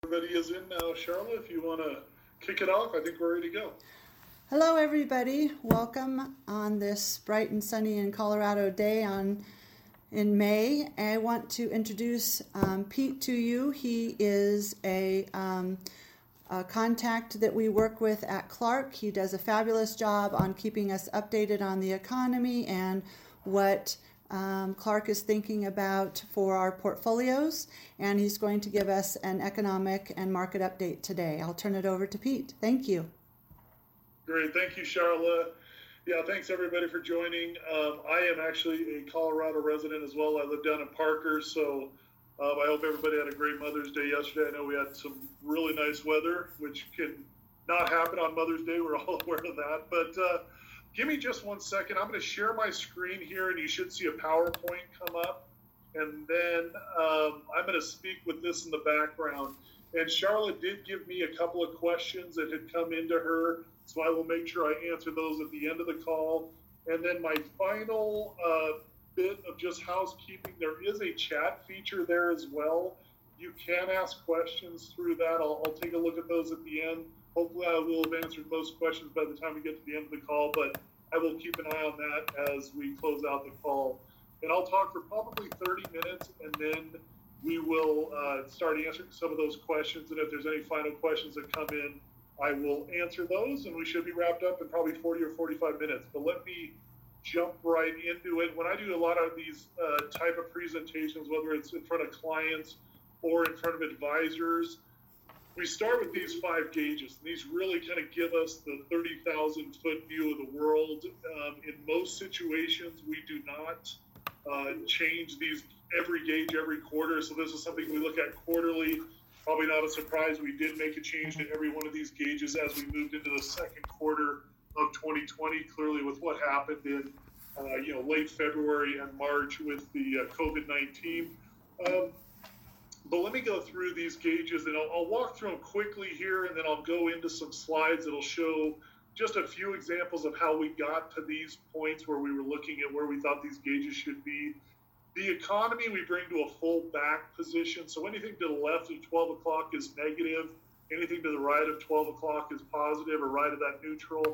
Everybody is in now. Charlotte, if you want to kick it off, I think we're ready to go. Hello, everybody. Welcome on this bright and sunny in Colorado day in May. I want to introduce Pete to you. He is a contact that we work with at Clark. He does a fabulous job on keeping us updated on the economy and what Clark is thinking about for our portfolios, and he's going to give us an economic and market update today. I'll turn it over to Pete. Thank you. Great. Thank you, Charlotte. Yeah, thanks everybody for joining. I am actually a Colorado resident as well. I live down in Parker, so I hope everybody had a great Mother's Day yesterday. I know we had some really nice weather, which can not happen on Mother's Day. We're all aware of that. But give me just 1 second. I'm going to share my screen here, and you should see a PowerPoint come up. And then I'm going to speak with this in the background. And Charlotte did give me a couple of questions that had come into her, so I will make sure I answer those at the end of the call. And then my final bit of just housekeeping, there is a chat feature there as well. You can ask questions through that. I'll take a look at those at the end. Hopefully I will have answered most questions by the time we get to the end of the call, but I will keep an eye on that as we close out the call. And I'll talk for probably 30 minutes, and then we will start answering some of those questions. And if there's any final questions that come in, I will answer those, and we should be wrapped up in probably 40 or 45 minutes. But let me jump right into it. When I do a lot of these type of presentations, whether it's in front of clients or in front of advisors, we start with these 5 gauges. And these really kind of give us the 30,000 foot view of the world. In most situations, we do not change these every gauge every quarter. So this is something we look at quarterly. Probably not a surprise. We did make a change to every one of these gauges as we moved into the second quarter of 2020, clearly with what happened in late February and March with the COVID-19. But let me go through these gauges, and I'll walk through them quickly here, and then I'll go into some slides that'll show just a few examples of how we got to these points where we were looking at where we thought these gauges should be. The economy we bring to a full back position. So anything to the left of 12 o'clock is negative. Anything to the right of 12 o'clock is positive, or right of that neutral.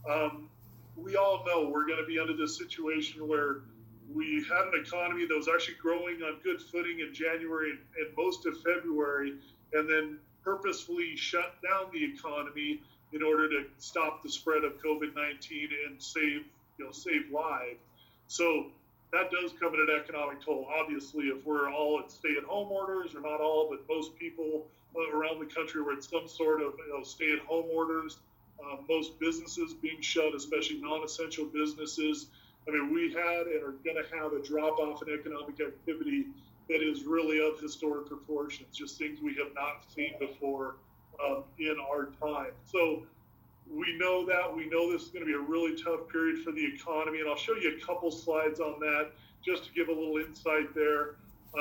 We all know we're going to be under this situation where we had an economy that was actually growing on good footing in January and most of February, and then purposefully shut down the economy in order to stop the spread of COVID-19 and save lives. So that does come at an economic toll. Obviously, if we're all at stay-at-home orders, or not all, but most people around the country were at some sort of stay-at-home orders, most businesses being shut, especially non-essential businesses. I mean, we had and are going to have a drop-off in economic activity that is really of historic proportions, just things we have not seen before in our time. So we know that. We know this is going to be a really tough period for the economy, and I'll show you a couple slides on that just to give a little insight there.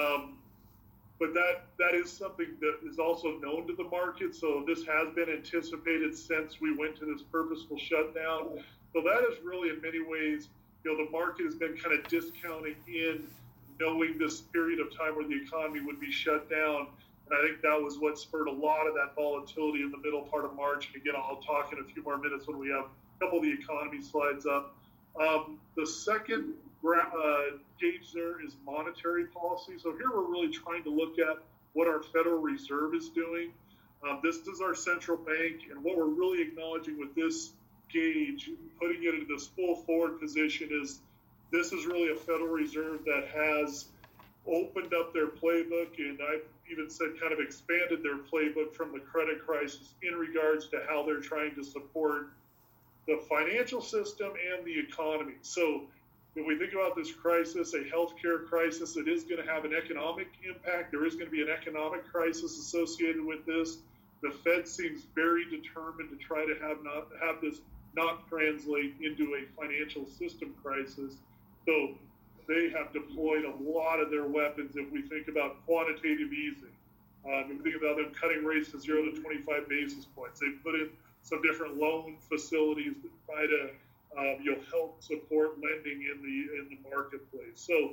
But that is something that is also known to the market, so this has been anticipated since we went to this purposeful shutdown. So that is really, in many ways, the market has been kind of discounting in knowing this period of time where the economy would be shut down. And I think that was what spurred a lot of that volatility in the middle part of March. And again, I'll talk in a few more minutes when we have a couple of the economy slides up. The second gauge there is monetary policy. So here we're really trying to look at what our Federal Reserve is doing. This is our central bank, and what we're really acknowledging with this gauge, putting it into this full forward position, is this is really a Federal Reserve that has opened up their playbook, and I've even said kind of expanded their playbook from the credit crisis in regards to how they're trying to support the financial system and the economy. So if we think about this crisis, a healthcare crisis, it is going to have an economic impact. There is going to be an economic crisis associated with this. The Fed seems very determined to try to have this not translate into a financial system crisis. So they have deployed a lot of their weapons. If we think about quantitative easing, if we think about them cutting rates to 0 to 25 basis points, they put in some different loan facilities that try to help support lending in the marketplace. So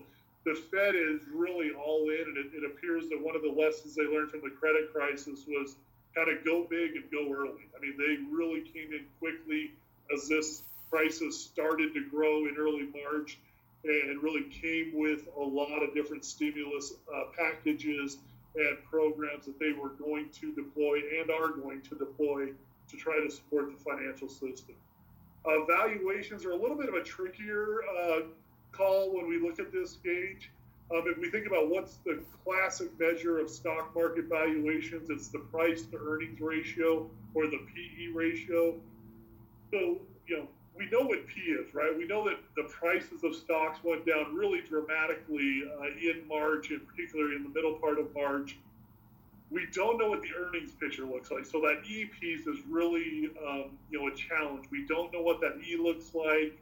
the Fed is really all in, and it appears that one of the lessons they learned from the credit crisis was kind of go big and go early. I mean, they really came in quickly as this crisis started to grow in early March, and really came with a lot of different stimulus packages and programs that they were going to deploy and are going to deploy to try to support the financial system. Valuations are a little bit of a trickier call when we look at this gauge. If we think about what's the classic measure of stock market valuations, it's the price to earnings ratio, or the PE ratio. So, we know what P is, right? We know that the prices of stocks went down really dramatically in March, and particularly in the middle part of March. We don't know what the earnings picture looks like. So that E piece is really, a challenge. We don't know what that E looks like.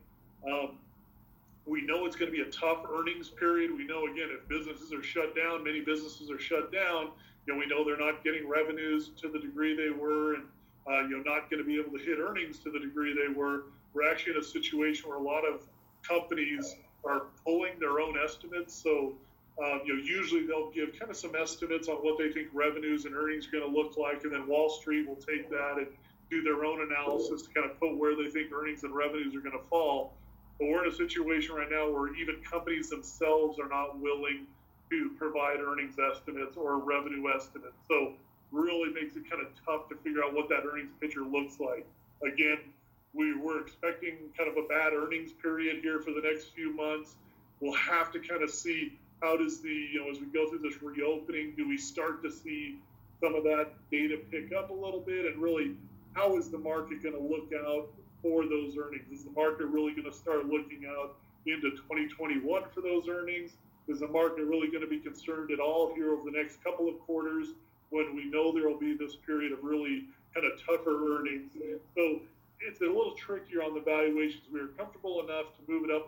We know it's going to be a tough earnings period. We know, again, if businesses are shut down, many businesses are shut down, we know they're not getting revenues to the degree they were, and, not going to be able to hit earnings to the degree they were. We're actually in a situation where a lot of companies are pulling their own estimates. So, usually they'll give kind of some estimates on what they think revenues and earnings are going to look like, and then Wall Street will take that and do their own analysis to kind of put where they think earnings and revenues are going to fall. But we're in a situation right now where even companies themselves are not willing to provide earnings estimates or revenue estimates. So really makes it kind of tough to figure out what that earnings picture looks like. Again, we were expecting kind of a bad earnings period here for the next few months. We'll have to kind of see how does as we go through this reopening, do we start to see some of that data pick up a little bit? And really, how is the market going to look out for those earnings? Is the market really going to start looking out into 2021 for those earnings? Is the market really going to be concerned at all here over the next couple of quarters when we know there will be this period of really kind of tougher earnings? So it's a little trickier on the valuations. We were comfortable enough to move it up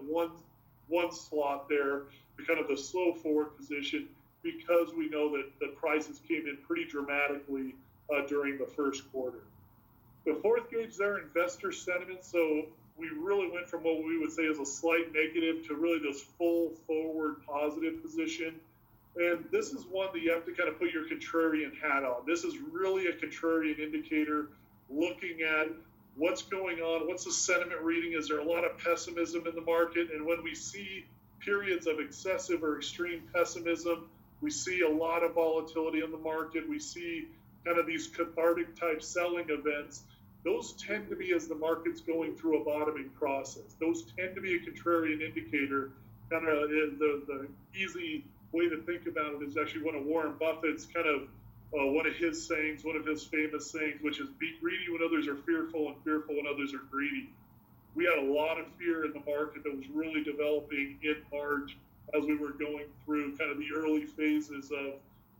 one slot there to kind of the slow forward position, because we know that the prices came in pretty dramatically during the first quarter. The fourth gauge there, investor sentiment. So we really went from what we would say is a slight negative to really this full forward positive position. And this is one that you have to kind of put your contrarian hat on. This is really a contrarian indicator, looking at what's going on, what's the sentiment reading. Is there a lot of pessimism in the market? And when we see periods of excessive or extreme pessimism, we see a lot of volatility in the market. We see kind of these cathartic type selling events. Those tend to be as the market's going through a bottoming process. Those tend to be a contrarian indicator. Kind of the easy way to think about it is actually one of Warren Buffett's kind of one of his sayings, one of his famous sayings, which is be greedy when others are fearful and fearful when others are greedy. We had a lot of fear in the market that was really developing in March as we were going through kind of the early phases of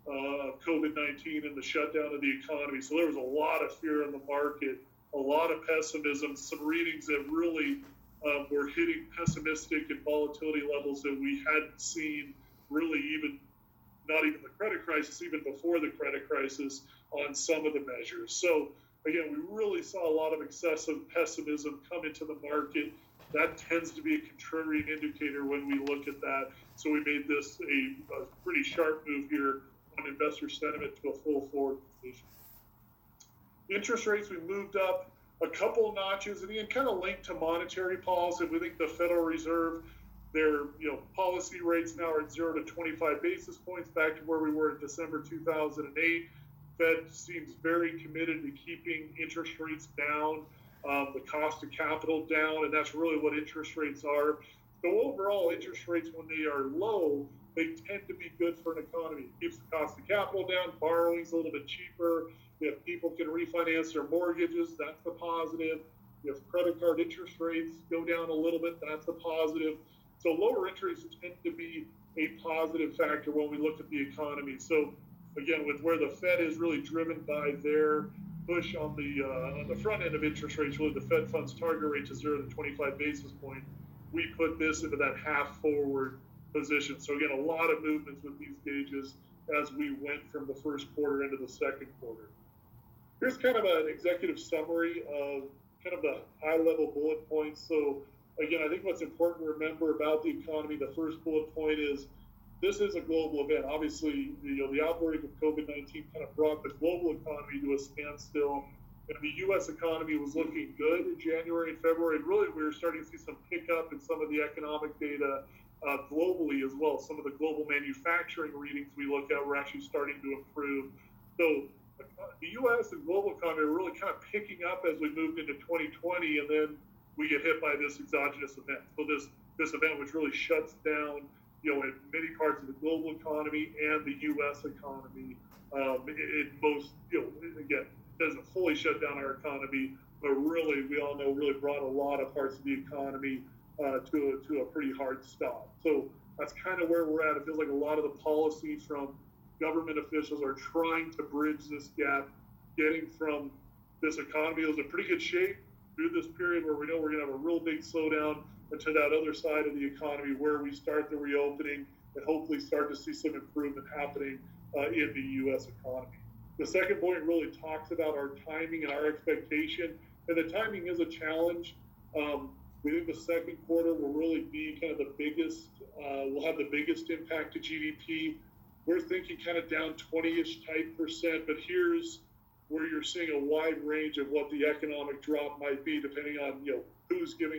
COVID-19 and the shutdown of the economy. So there was a lot of fear in the market, a lot of pessimism, some readings that really were hitting pessimistic and volatility levels that we hadn't seen really not even the credit crisis, even before the credit crisis on some of the measures. So again, we really saw a lot of excessive pessimism come into the market. That tends to be a contrarian indicator when we look at that. So we made this a pretty sharp move here on investor sentiment to a full forward position. Interest rates, we moved up a couple of notches, and again, kind of linked to monetary policy. We think the Federal Reserve, their policy rates now are at 0 to 25 basis points, back to where we were in December 2008. Fed seems very committed to keeping interest rates down, the cost of capital down, and that's really what interest rates are. So overall, interest rates, when they are low, they tend to be good for an economy. It keeps the cost of capital down, borrowing's a little bit cheaper. If people can refinance their mortgages, that's the positive. If credit card interest rates go down a little bit, that's a positive. So lower interest rates tend to be a positive factor when we look at the economy. So again, with where the Fed is really driven by their push on the front end of interest rates, really the Fed funds target rate to 0 to 25 basis points, we put this into that half forward position. So again, a lot of movements with these gauges as we went from the first quarter into the second quarter. Here's kind of an executive summary of kind of the high-level bullet points. So again, I think what's important to remember about the economy, the first bullet point is this is a global event. Obviously, the outbreak of COVID-19 kind of brought the global economy to a standstill. And the U.S. economy was looking good in January and February. And really, we were starting to see some pickup in some of the economic data globally as well. Some of the global manufacturing readings we look at were actually starting to improve. So the U.S. and global economy were really kind of picking up as we moved into 2020, and then we get hit by this exogenous event. So this event, which really shuts down, in many parts of the global economy and the U.S. economy, it most, again, doesn't fully shut down our economy, but really, we all know, really brought a lot of parts of the economy to a pretty hard stop. So that's kind of where we're at. It feels like a lot of the policies from government officials are trying to bridge this gap, getting from this economy that was in pretty good shape through this period where we know we're going to have a real big slowdown, and to that other side of the economy where we start the reopening and hopefully start to see some improvement happening in the U.S. economy. The second point really talks about our timing and our expectation, and the timing is a challenge. We think the second quarter will really be kind of the biggest, will have the biggest impact to GDP. We're thinking kind of down 20-ish type percent, but here's where you're seeing a wide range of what the economic drop might be, depending on who's giving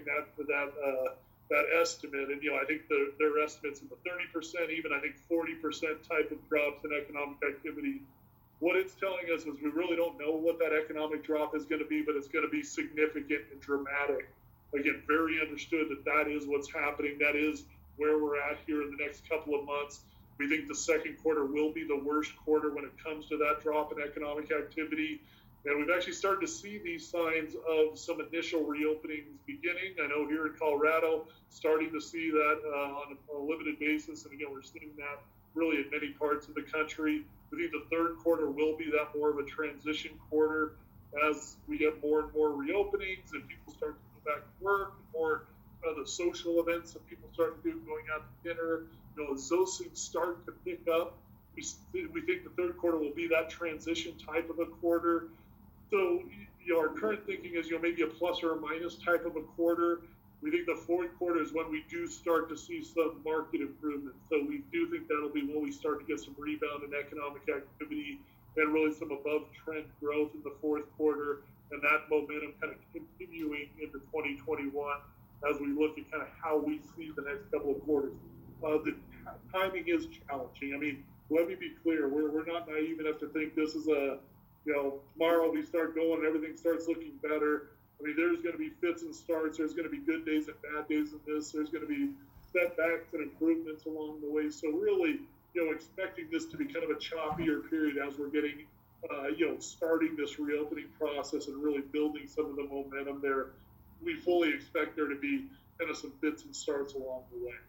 that estimate. And I think their estimates in the 30%, even I think 40% type of drops in economic activity. What it's telling us is we really don't know what that economic drop is going to be, but it's going to be significant and dramatic. Again, very understood that is what's happening. That is where we're at here in the next couple of months. We think the second quarter will be the worst quarter when it comes to that drop in economic activity. And we've actually started to see these signs of some initial reopenings beginning. I know here in Colorado, starting to see that on a limited basis. And again, we're seeing that really in many parts of the country. We think the third quarter will be that more of a transition quarter as we get more and more reopenings and people start to go back to work, more the social events that people start to do, going out to dinner. As those things start to pick up, we think the third quarter will be that transition type of a quarter. So, our current thinking is, maybe a plus or a minus type of a quarter. We think the fourth quarter is when we do start to see some market improvement. So we do think that'll be when we start to get some rebound in economic activity and really some above trend growth in the fourth quarter, and that momentum kind of continuing into 2021 as we look at kind of how we see the next couple of quarters. The timing is challenging. I mean, let me be clear. We're not naive enough to think this is tomorrow we start going and everything starts looking better. I mean, there's going to be fits and starts. There's going to be good days and bad days in this. There's going to be setbacks and improvements along the way. So really, expecting this to be kind of a choppier period as we're getting, starting this reopening process and really building some of the momentum there. We fully expect there to be kind of some fits and starts along the way.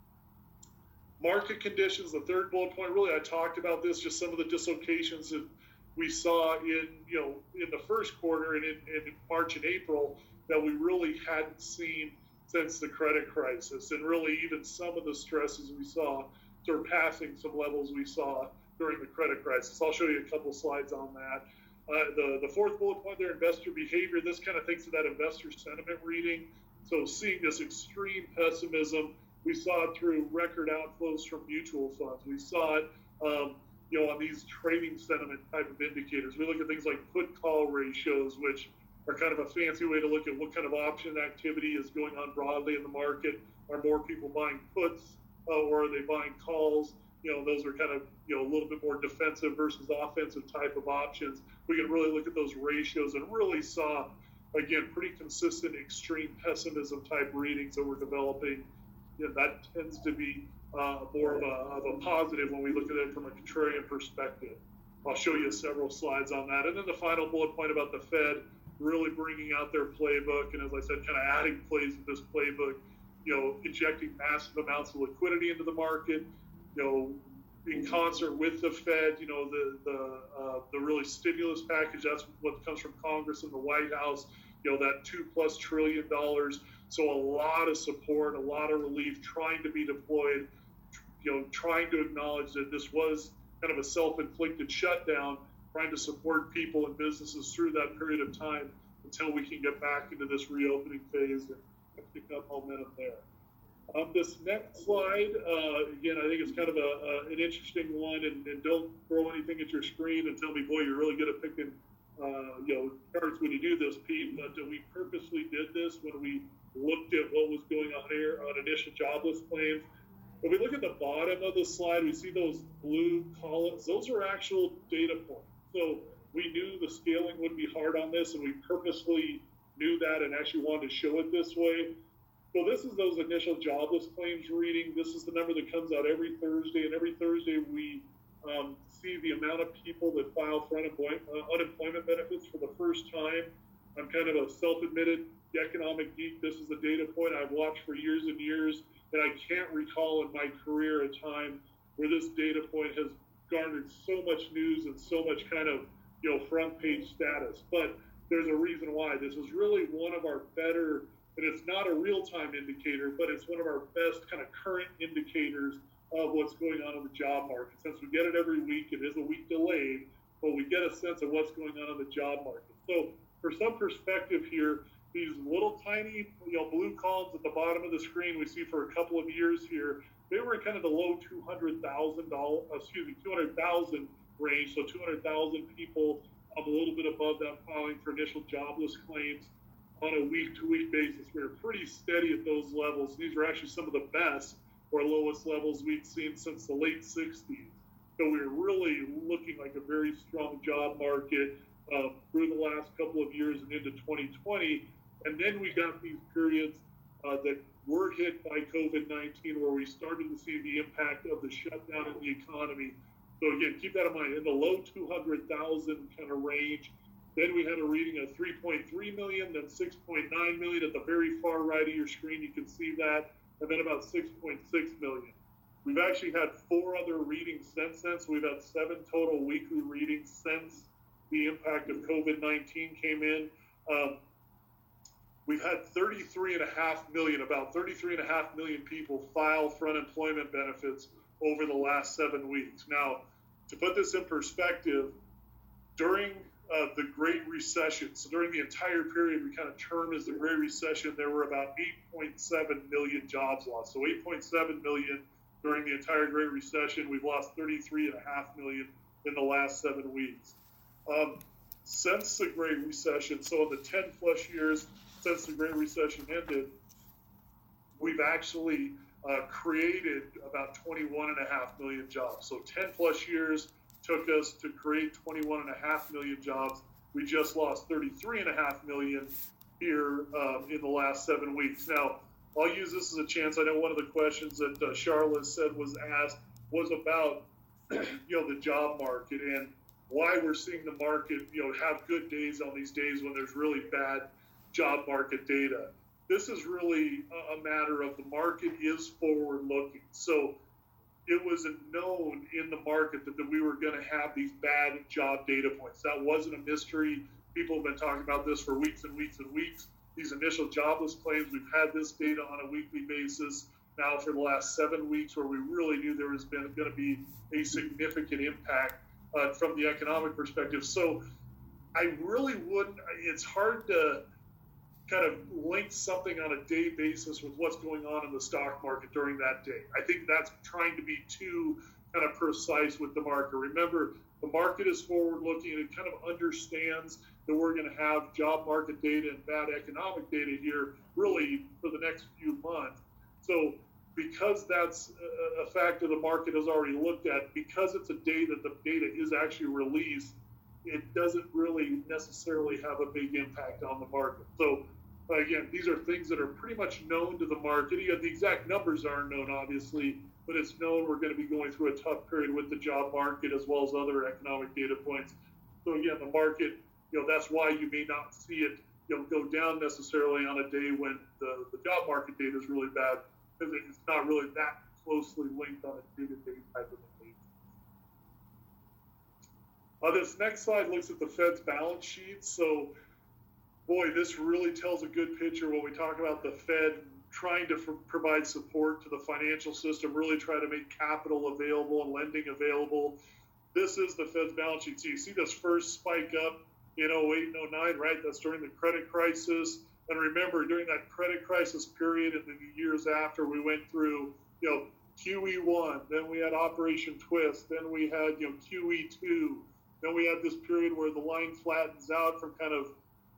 Market conditions, the third bullet point, really I talked about this, just some of the dislocations that we saw in the first quarter and in March and April that we really hadn't seen since the credit crisis, and really even some of the stresses we saw surpassing some levels we saw during the credit crisis. I'll show you a couple slides on that. The fourth bullet point there, investor behavior, this kind of thinks of that investor sentiment reading. So seeing this extreme pessimism, we saw it through record outflows from mutual funds. We saw it on these trading sentiment type of indicators. We look at things like put-call ratios, which are kind of a fancy way to look at what kind of option activity is going on broadly in the market. Are more people buying puts or are they buying calls? Those are kind of, a little bit more defensive versus offensive type of options. We can really look at those ratios and really saw, again, pretty consistent extreme pessimism type readings that we're developing. That tends to be more of a positive when we look at it from a contrarian perspective. I'll show you several slides on that. And then the final bullet point about the Fed really bringing out their playbook. And as I said, kind of adding plays to this playbook, injecting massive amounts of liquidity into the market, in concert with the Fed, the really stimulus package, that's what comes from Congress and the White House, that $2+ trillion. So a lot of support, a lot of relief trying to be deployed, trying to acknowledge that this was kind of a self-inflicted shutdown, trying to support people and businesses through that period of time until we can get back into this reopening phase and pick up momentum there. This next slide, again, I think it's kind of an interesting one, and don't throw anything at your screen and tell me, boy, you're really good at picking, charts when you do this, Pete. But we purposely did this when we looked at what was going on here on initial jobless claims. When we look at the bottom of the slide, we see those blue columns. Those are actual data points. So we knew the scaling would be hard on this, and we purposely knew that and actually wanted to show it this way. So this is those initial jobless claims reading. This is the number that comes out every Thursday, and every Thursday we see the amount of people that file for unemployment benefits for the first time. I'm kind of a self-admitted economic geek. This is the data point I've watched for years and years, and I can't recall in my career a time where this data point has garnered so much news and so much kind of front page status. But there's a reason why. This is really one of our better, and it's not a real-time indicator, but it's one of our best kind of current indicators of what's going on in the job market. Since we get it every week, it is a week delayed, but we get a sense of what's going on in the job market. So for some perspective here, these little tiny blue columns at the bottom of the screen we see for a couple of years here, they were in kind of the low 200,000 range, so 200,000 people, a little bit above that, filing for initial jobless claims on a week-to-week basis. We were pretty steady at those levels. These are actually some of the best or lowest levels we've seen since the late 60s. So we were really looking like a very strong job market through the last couple of years and into 2020. And then we got these periods that were hit by COVID-19 where we started to see the impact of the shutdown in the economy. So again, keep that in mind, in the low 200,000 kind of range. Then we had a reading of 3.3 million, then 6.9 million. At the very far right of your screen, you can see that, and then about 6.6 million. We've actually had 4 other readings since then, so we've had 7 total weekly readings since the impact of COVID-19 came in. We've had 33.5 million, about 33.5 million people file for unemployment benefits over the last 7 weeks. Now, to put this in perspective, during the Great Recession, so during the entire period we kind of termed as the Great Recession, there were about 8.7 million jobs lost. So 8.7 million during the entire Great Recession. We've lost 33.5 million in the last 7 weeks. Since the Great Recession, so in the 10 plus years since the Great Recession ended, we've actually created about 21.5 million jobs. So 10 plus years took us to create 21.5 million jobs. We just lost 33.5 million here in the last 7 weeks. Now, I'll use this as a chance. I know one of the questions that Charlotte said was asked was about the job market and why we're seeing the market have good days on these days when there's really bad job market data. This is really a matter of the market is forward looking. So it was known in the market that we were going to have these bad job data points. That wasn't a mystery. People have been talking about this for weeks and weeks and weeks. These initial jobless claims, we've had this data on a weekly basis now for the last 7 weeks, where we really knew there was going to be a significant impact from the economic perspective. So I really wouldn't, it's hard to kind of link something on a day basis with what's going on in the stock market during that day. I think that's trying to be too kind of precise with the market. Remember, the market is forward looking and it kind of understands that we're going to have job market data and bad economic data here really for the next few months. So because that's a factor the market has already looked at, because it's a day that the data is actually released, it doesn't really necessarily have a big impact on the market. So again, these are things that are pretty much known to the market. The exact numbers aren't known, obviously, but it's known we're going to be going through a tough period with the job market as well as other economic data points. So again, the market, that's why you may not see it go down necessarily on a day when the job market data is really bad, because it's not really that closely linked on a day-to-day type of thing. This next slide looks at the Fed's balance sheet. So, boy, this really tells a good picture when we talk about the Fed trying to provide support to the financial system, really try to make capital available and lending available. This is the Fed's balance sheet. So you see this first spike up in 08 and 09, right? That's during the credit crisis. And remember, during that credit crisis period and the years after, we went through, QE1, then we had Operation Twist, then we had, QE2, then we had this period where the line flattens out from kind of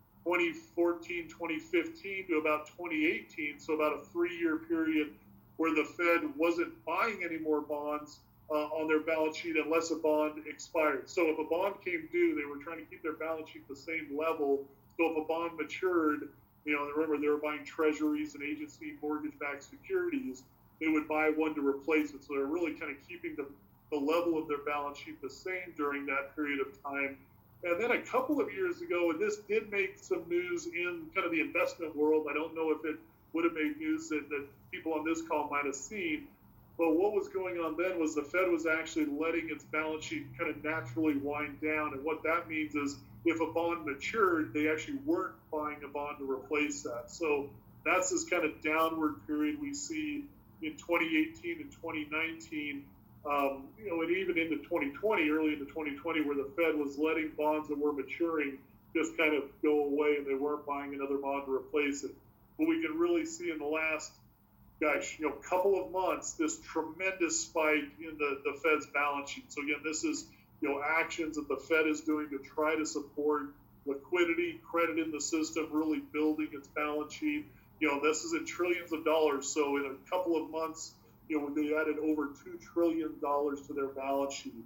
2014, 2015 to about 2018, so about a 3-year period where the Fed wasn't buying any more bonds on their balance sheet unless a bond expired. So if a bond came due, they were trying to keep their balance sheet the same level. So if a bond matured, remember they were buying treasuries and agency mortgage-backed securities, they would buy one to replace it. So they're really kind of keeping the level of their balance sheet the same during that period of time. And then a couple of years ago, and this did make some news in kind of the investment world. I don't know if it would have made news that people on this call might have seen. But what was going on then was the Fed was actually letting its balance sheet kind of naturally wind down. And what that means is if a bond matured, they actually weren't buying a bond to replace that. So that's this kind of downward period we see in 2018 and 2019, and even into 2020, early into 2020, where the Fed was letting bonds that were maturing just kind of go away and they weren't buying another bond to replace it. But we can really see in the last couple of months, this tremendous spike in the Fed's balance sheet. So again, this is, actions that the Fed is doing to try to support liquidity, credit in the system, really building its balance sheet. This is in trillions of dollars. So in a couple of months, they added over $2 trillion to their balance sheet.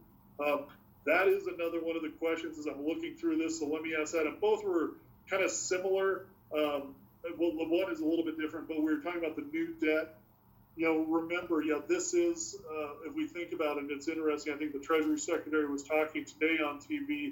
That is another one of the questions as I'm looking through this. So let me ask that. And both were kind of similar. Well, one is a little bit different, but we were talking about the new debt. Remember, this is, if we think about it, it's interesting. I think the Treasury Secretary was talking today on TV.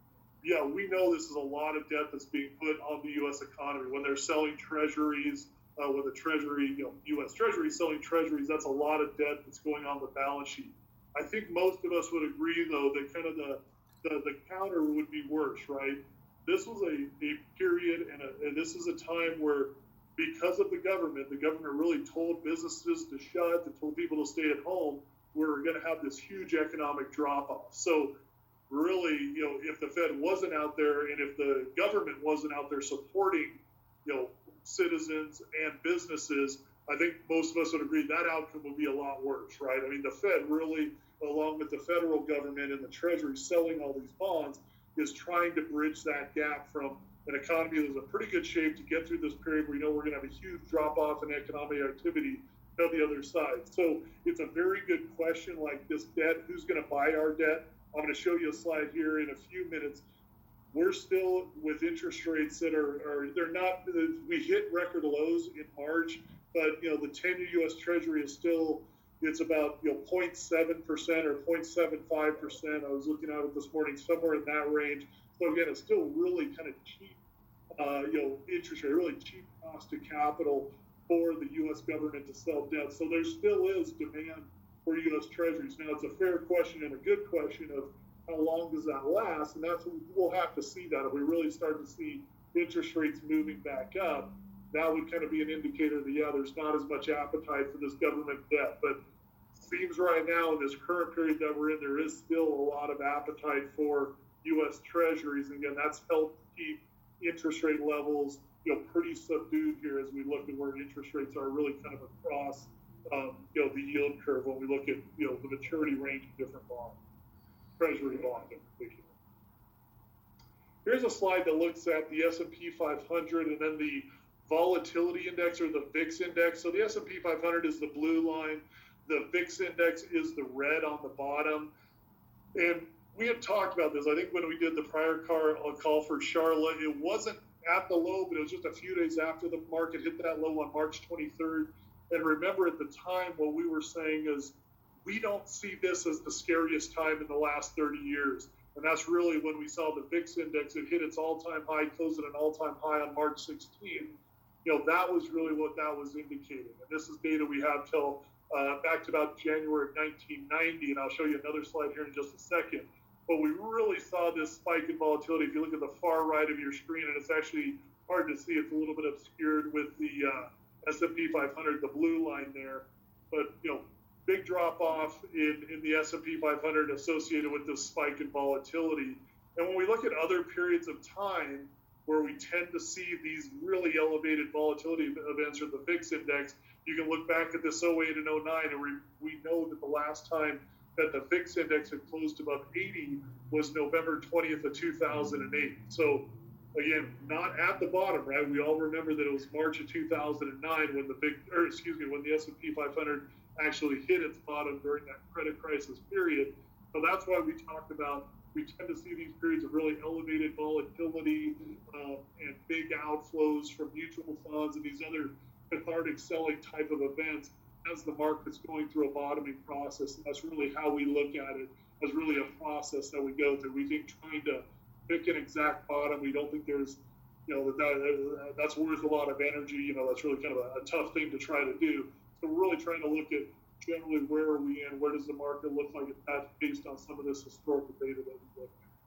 We know this is a lot of debt that's being put on the U.S. economy. When they're selling treasuries, when the Treasury, U.S. Treasury is selling treasuries, that's a lot of debt that's going on the balance sheet. I think most of us would agree, though, that kind of the counter would be worse, right? This was a period, and this is a time where, because of the government really told businesses to shut, and told people to stay at home, we're going to have this huge economic drop-off. So really, if the Fed wasn't out there and if the government wasn't out there supporting, citizens and businesses, I think most of us would agree that outcome would be a lot worse, right? I mean, the Fed really, along with the federal government and the Treasury selling all these bonds, is trying to bridge that gap from an economy that's in pretty good shape to get through this period where we're going to have a huge drop-off in economic activity to the other side. So it's a very good question, like this debt, who's going to buy our debt? I'm going to show you a slide here in a few minutes. We're still with interest rates that they're not, we hit record lows in March, but, the 10-year U.S. Treasury is still, it's about 0.7% or 0.75%. I was looking at it this morning, somewhere in that range. So again, it's still really kind of cheap, interest rate, really cheap cost of capital for the U.S. government to sell debt. So there still is demand for U.S. Treasuries. Now, it's a fair question and a good question of how long does that last, and that's what we'll have to see that. If we really start to see interest rates moving back up, that would kind of be an indicator that, there's not as much appetite for this government debt. But it seems right now in this current period that we're in, there is still a lot of appetite for U.S. Treasuries. And again, that's helped keep interest rate levels, pretty subdued here as we look at where interest rates are really kind of across, the yield curve when we look at, the maturity range of different bonds, Treasury bonds in particular. Here's a slide that looks at the S&P 500 and then the volatility index, or the VIX index. So the S&P 500 is the blue line. The VIX index is the red on the bottom. And we had talked about this, I think, when we did the prior call for Charlotte. It wasn't at the low, but it was just a few days after the market hit that low on March 23rd. And remember, at the time, what we were saying is we don't see this as the scariest time in the last 30 years. And that's really when we saw the VIX index. It hit its all-time high, closed at an all-time high on March 16th. That was really what that was indicating. And this is data we have till back to about January of 1990. And I'll show you another slide here in just a second. But we really saw this spike in volatility. If you look at the far right of your screen, and it's actually hard to see, it's a little bit obscured with the S&P 500, the blue line there. But, big drop off in the S&P 500 associated with this spike in volatility. And when we look at other periods of time, where we tend to see these really elevated volatility events, or the VIX index. You can look back at this 08 and 09, and we know that the last time that the VIX index had closed above 80 was November 20th of 2008. So again, not at the bottom, right? We all remember that it was March of 2009 when when the S&P 500 actually hit its bottom during that credit crisis period. So that's why we talked about, we tend to see these periods of really elevated volatility and big outflows from mutual funds and these other cathartic selling type of events as the market's going through a bottoming process. And that's really how we look at it, as really a process that we go through. We think trying to pick an exact bottom, we don't think there's, that's worth a lot of energy. That's really kind of a tough thing to try to do. So we're really trying to look at generally where are we in, where does the market look like it's at based on some of this historical data that we look at.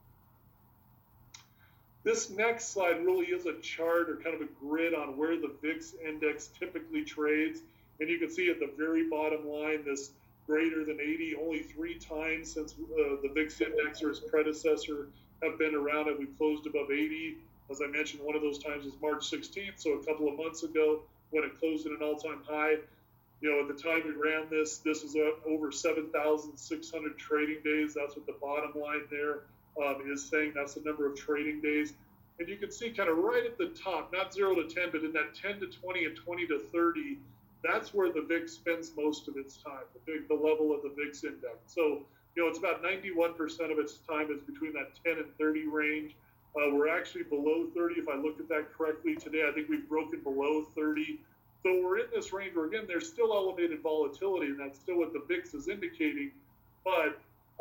This next slide really is a chart or kind of a grid on where the VIX index typically trades. And you can see at the very bottom line, this greater than 80, only 3 times since the VIX index or its predecessor have been around it. We closed above 80. As I mentioned, one of those times was March 16th, so a couple of months ago when it closed at an all-time high. At the time we ran this was over 7,600 trading days. That's what the bottom line there is saying. That's the number of trading days. And you can see kind of right at the top, not 0 to 10, but in that 10 to 20 and 20 to 30, that's where the VIX spends most of its time, the level of the VIX index. So, it's about 91% of its time is between that 10 and 30 range. We're actually below 30, if I looked at that correctly today. I think we've broken below 30. So we're in this range where, again, there's still elevated volatility, and that's still what the VIX is indicating. But,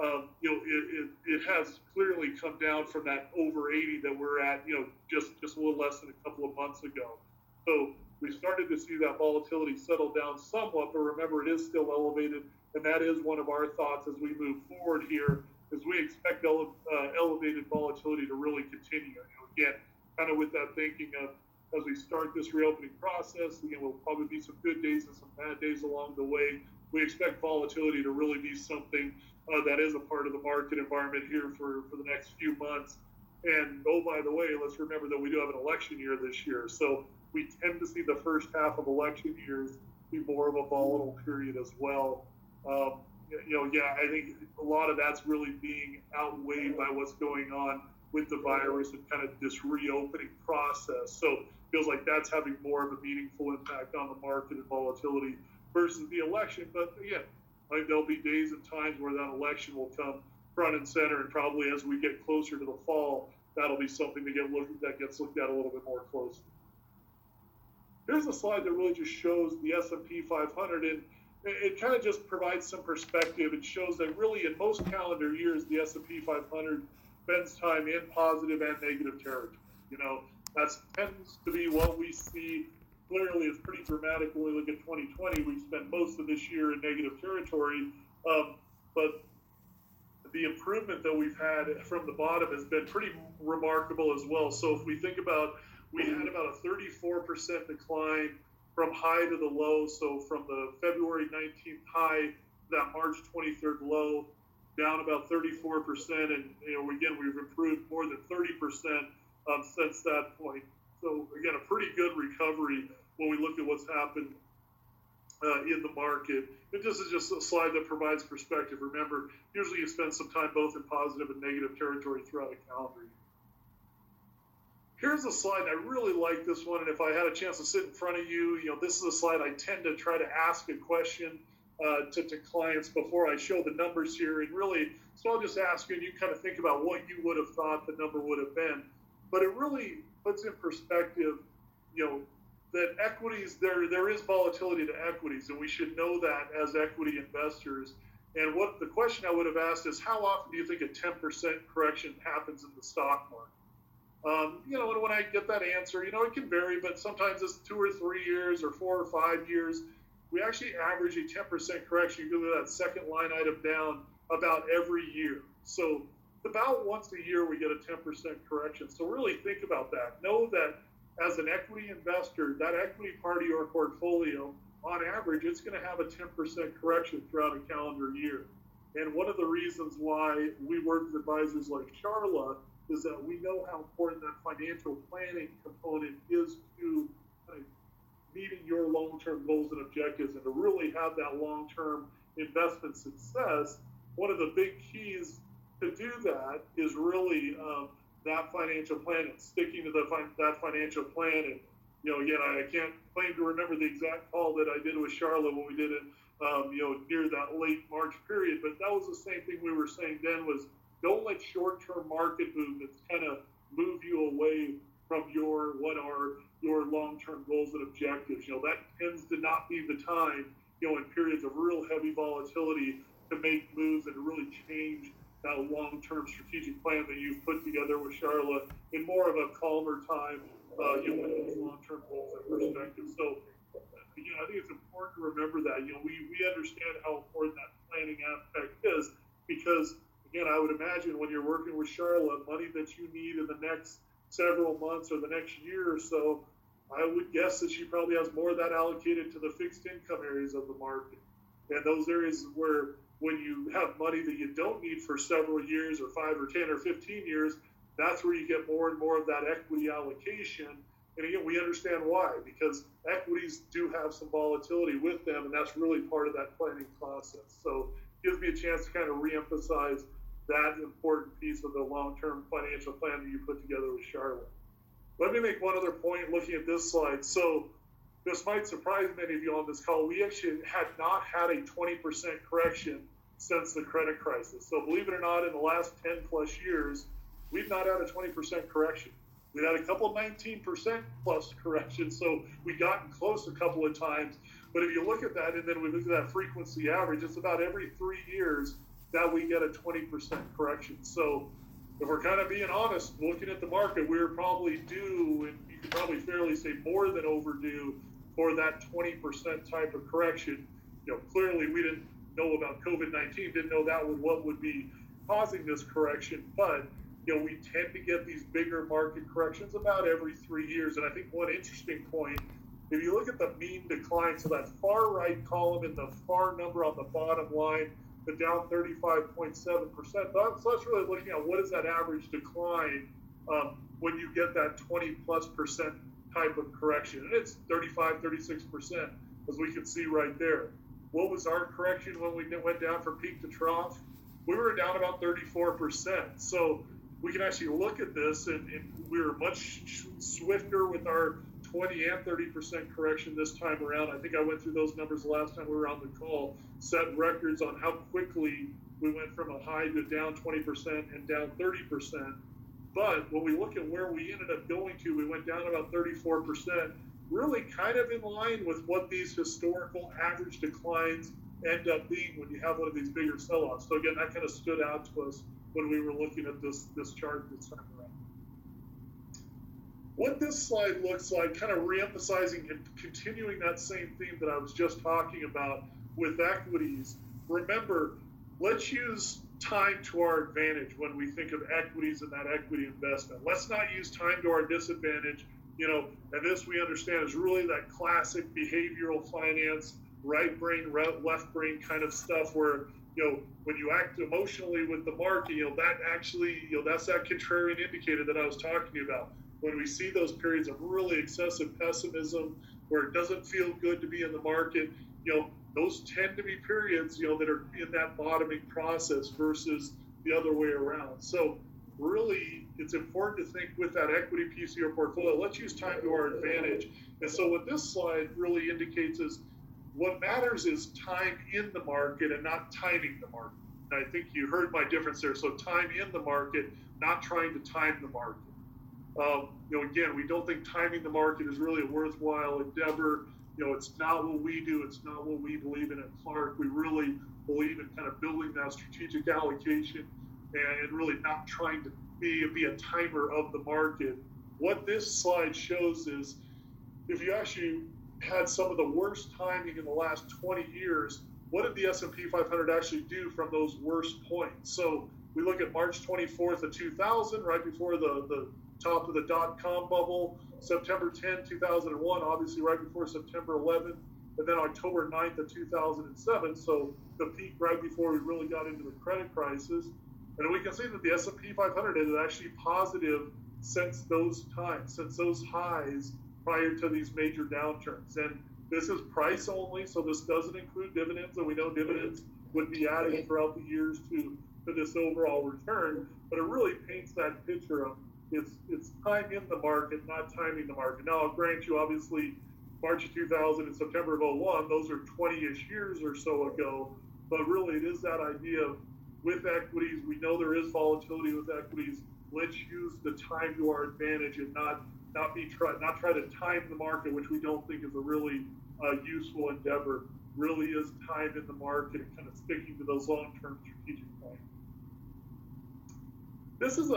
it has clearly come down from that over 80 that we're at, just a little less than a couple of months ago. So we started to see that volatility settle down somewhat, but remember, it is still elevated. And that is one of our thoughts as we move forward here, is we expect elevated volatility to really continue. Again, kind of with that thinking of, as we start this reopening process, will probably be some good days and some bad days along the way. We expect volatility to really be something that is a part of the market environment here for the next few months. And oh, by the way, let's remember that we do have an election year this year. So we tend to see the first half of election years be more of a volatile period as well. I think a lot of that's really being outweighed by what's going on with the virus and kind of this reopening process. So it feels like that's having more of a meaningful impact on the market and volatility versus the election. But again, I think there'll be days and times where that election will come front and center, and probably as we get closer to the fall, that'll be something that gets looked at a little bit more closely. Here's a slide that really just shows the S&P 500, and it kind of just provides some perspective. It shows that really in most calendar years, the S&P 500 spends time in positive and negative territory. That tends to be what we see. Clearly, it's pretty dramatic when we look at 2020. We spent most of this year in negative territory, but the improvement that we've had from the bottom has been pretty remarkable as well. So if we think about, we had about a 34% decline from high to the low. So from the February 19th high, that March 23rd low, down about 34%. And, again, we've improved more than 30% since that point. So, again, a pretty good recovery when we look at what's happened in the market. And this is just a slide that provides perspective. Remember, usually you spend some time both in positive and negative territory throughout a calendar year. Here's a slide. I really like this one, and if I had a chance to sit in front of you, this is a slide I tend to try to ask a question to clients before I show the numbers here. And really, so I'll just ask you, and you kind of think about what you would have thought the number would have been. But it really puts in perspective, that equities, there is volatility to equities, and we should know that as equity investors. And what the question I would have asked is, how often do you think a 10% correction happens in the stock market? And when I get that answer, it can vary, but sometimes it's 2 or 3 years or 4 or 5 years. We actually average a 10% correction. You go to that second line item down about every year. So about once a year we get a 10% correction. So really think about that. Know that as an equity investor, that equity part of your portfolio, on average, it's going to have a 10% correction throughout a calendar year. And one of the reasons why we work with advisors like Charla is that we know how important that financial planning component is to kind of meeting your long-term goals and objectives, and to really have that long-term investment success. One of the big keys to do that is really that financial plan and sticking to that financial plan. And again, I can't claim to remember the exact call that I did with Charlotte when we did it, near that late March period. But that was the same thing we were saying then: was don't let short-term market movements kind of move you away from your long-term goals and objectives. That tends to not be the time, in periods of real heavy volatility, to make moves and to really change that long-term strategic plan that you've put together with Charlotte in more of a calmer time, with those long-term goals and perspectives. So, again, I think it's important to remember that. We understand how important that planning aspect is, because, again, I would imagine when you're working with Charlotte, money that you need in the next several months or the next year or so, I would guess that she probably has more of that allocated to the fixed income areas of the market. And those areas where, when you have money that you don't need for several years or 5 or 10 or 15 years, that's where you get more and more of that equity allocation. And again, we understand why, because equities do have some volatility with them, and that's really part of that planning process. So it gives me a chance to kind of reemphasize that important piece of the long-term financial plan that you put together with Charlotte. Let me make one other point looking at this slide. So this might surprise many of you on this call. We actually had not had a 20% correction since the credit crisis. So believe it or not, in the last 10 plus years, we've not had a 20% correction. We've had a couple of 19% plus corrections. So we've gotten close a couple of times. But if you look at that, and then we look at that frequency average, it's about every 3 years that we get a 20% correction. So if we're kind of being honest, looking at the market, we're probably due, and you could probably fairly say more than overdue, for that 20% type of correction. Clearly we didn't know about COVID-19, didn't know that what would be causing this correction, but we tend to get these bigger market corrections about every 3 years. And I think one interesting point, if you look at the mean decline, so that far right column and the far number on the bottom line, the down 35.7%, so that's really looking at what is that average decline when you get that 20+% type of correction. And it's 35-36%, as we can see right there. What was our correction when we went down from peak to trough? We were down about 34%. So we can actually look at this, and we were much swifter with our 20 and 30% correction this time around. I think I went through those numbers the last time we were on the call, set records on how quickly we went from a high to down 20% and down 30%. But when we look at where we ended up going to, we went down about 34%, really kind of in line with what these historical average declines end up being when you have one of these bigger sell-offs. So again, that kind of stood out to us when we were looking at this chart this time around. What this slide looks like, kind of reemphasizing and continuing that same theme that I was just talking about with equities. Remember, let's use time to our advantage when we think of equities and that equity investment. Let's not use time to our disadvantage. And this we understand is really that classic behavioral finance, right brain, left brain kind of stuff where, when you act emotionally with the market, that actually, that's that contrarian indicator that I was talking about. When we see those periods of really excessive pessimism where it doesn't feel good to be in the market, those tend to be periods, that are in that bottoming process versus the other way around. So really, it's important to think with that equity piece of your portfolio, let's use time to our advantage. And so what this slide really indicates is what matters is time in the market and not timing the market. And I think you heard my difference there. So time in the market, not trying to time the market. Again, we don't think timing the market is really a worthwhile endeavor. It's not what we do. It's not what we believe in at Clark. We really believe in kind of building that strategic allocation and really not trying to be a timer of the market. What this slide shows is if you actually had some of the worst timing in the last 20 years, what did the S&P 500 actually do from those worst points? So we look at March 24th of 2000, right before the top of the dot-com bubble, September 10, 2001, obviously right before September 11, and then October 9th of 2007, so the peak right before we really got into the credit crisis. And we can see that the S&P 500 is actually positive since those times, since those highs prior to these major downturns. And this is price only, so this doesn't include dividends, and we know dividends would be added throughout the years to this overall return. But it really paints that picture of it's time in the market, not timing the market. Now, I'll grant you, obviously, March of 2000 and September of 01, those are 20-ish years or so ago. But really, it is that idea of with equities, we know there is volatility with equities. Let's use the time to our advantage and not try to time the market, which we don't think is a really useful endeavor. Really is time in the market and kind of sticking to those long-term strategic plans. This is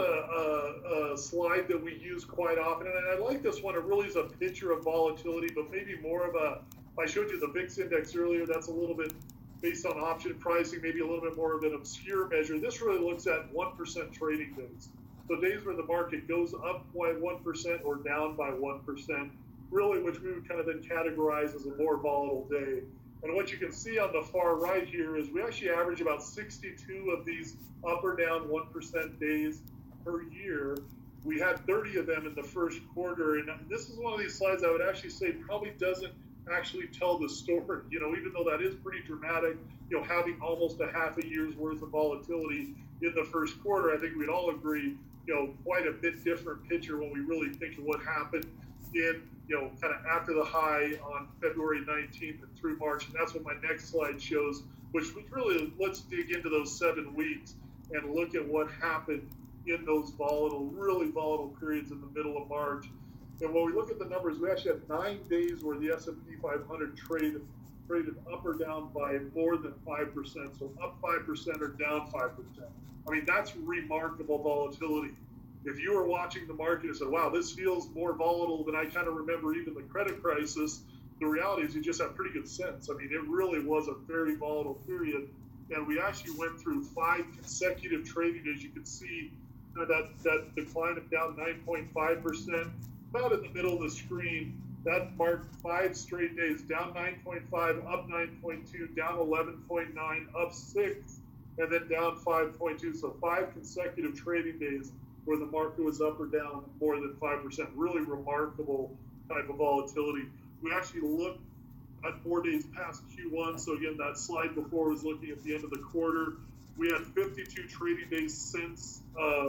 a slide that we use quite often, and I like this one. It really is a picture of volatility, but maybe more of I showed you the VIX index earlier. That's a little bit based on option pricing, maybe a little bit more of an obscure measure. This really looks at 1% trading days. So days where the market goes up by 1% or down by 1%, really, which we would kind of then categorize as a more volatile day. And what you can see on the far right here is we actually average about 62 of these up or down 1% days per year. We had 30 of them in the first quarter. And this is one of these slides I would actually say probably doesn't actually tell the story, even though that is pretty dramatic, having almost a half a year's worth of volatility in the first quarter. I think we'd all agree, quite a bit different picture when we really think of what happened in, kind of after the high on February 19th and through March. And that's what my next slide shows, which really, let's dig into those 7 weeks and look at what happened in those really volatile periods in the middle of March. And when we look at the numbers, we actually had 9 days where the S&P 500 traded up or down by more than 5%. So up 5% or down 5%. I mean, that's remarkable volatility. If you were watching the market and said, wow, this feels more volatile than I kind of remember even the credit crisis, the reality is you just have pretty good sense. I mean, it really was a very volatile period. And we actually went through 5 consecutive trading days. You can see that decline of down 9.5%. About in the middle of the screen, that marked 5 straight days, down 9.5, up 9.2, down 11.9, up 6, and then down 5.2. So 5 consecutive trading days where the market was up or down more than 5%. Really remarkable type of volatility. We actually looked at 4 days past Q1. So again, that slide before was looking at the end of the quarter. We had 52 trading days since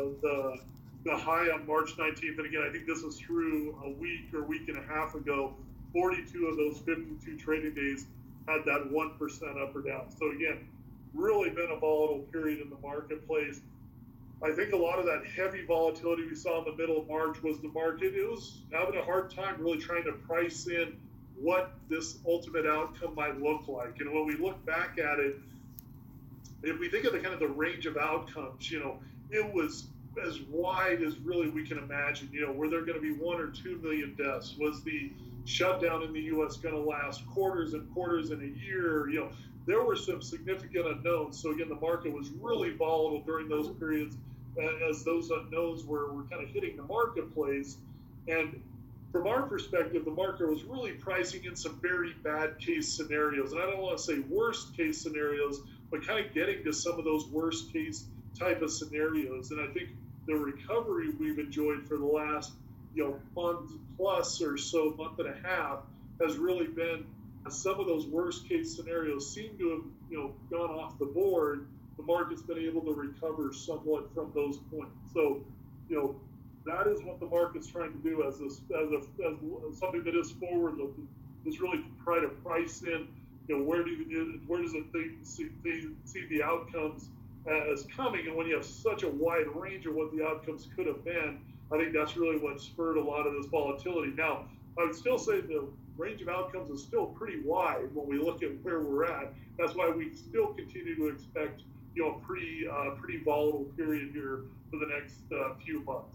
the high on March 19th. And again, I think this was through a week and a half ago. 42 of those 52 trading days had that 1% up or down. So again, really been a volatile period in the marketplace. I think a lot of that heavy volatility we saw in the middle of March was the market. It was having a hard time really trying to price in what this ultimate outcome might look like. And when we look back at it, if we think of the kind of the range of outcomes, it was as wide as really we can imagine. Were there going to be 1 or 2 million deaths? Was the shutdown in the U.S. going to last quarters and quarters in a year? There were some significant unknowns. So again, the market was really volatile during those periods as those unknowns were kind of hitting the marketplace. And from our perspective, the market was really pricing in some very bad case scenarios. And I don't want to say worst case scenarios, but kind of getting to some of those worst case type of scenarios. And I think the recovery we've enjoyed for the last, month plus or so, month and a half, has really been some of those worst case scenarios seem to have, gone off the board. The market's been able to recover somewhat from those points. So, that is what the market's trying to do as something that is forward looking, is really to try to price in, where does it see the outcomes as coming. And when you have such a wide range of what the outcomes could have been, I think that's really what spurred a lot of this volatility. Now, I would still say the range of outcomes is still pretty wide when we look at where we're at. That's why we still continue to expect, a pretty volatile period here for the next few months.